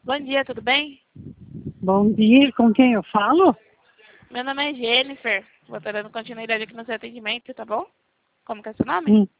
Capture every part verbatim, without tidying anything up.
Bom dia, tudo bem? Bom dia, com quem eu falo? Meu nome é Jennifer. Vou estar dando continuidade aqui no seu atendimento, tá bom? Como que é seu nome? Hum.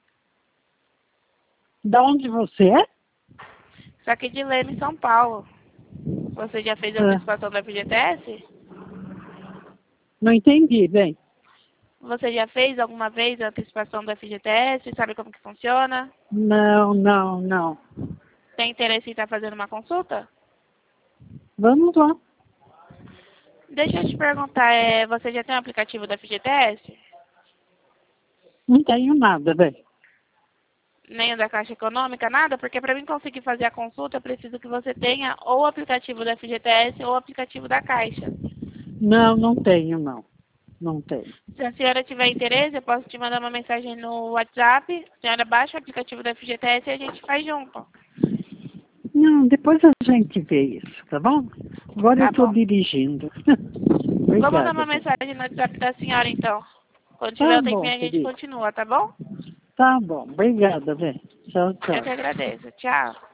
Da onde você é? Só aqui de Leme, São Paulo. Você já fez a Ah, antecipação da F G T S? não entendi, bem. Você já fez alguma vez a antecipação do F G T S? Sabe como que funciona? Não, não, não. Tem interesse em estar fazendo uma consulta? Vamos lá. Deixa eu te perguntar, é, você já tem o aplicativo da F G T S? Não tenho nada, bem. Nem o da Caixa Econômica, nada? Porque para mim conseguir fazer a consulta, eu preciso que você tenha ou o aplicativo da F G T S ou o aplicativo da Caixa. Não, não tenho, não. Não tenho. Se a senhora tiver interesse, eu posso te mandar uma mensagem no WhatsApp. A senhora baixa o aplicativo da F G T S e a gente faz junto. Não, depois a gente vê isso, tá bom? Agora eu Tá estou bom. dirigindo. Vou mandar Obrigada, uma bem. mensagem no WhatsApp da senhora, então. Quando tiver Tá o bom, tempinho, a gente querida. continua, tá bom? Tá bom, obrigada, bem. Tchau, Eu tchau. que agradeço. Tchau.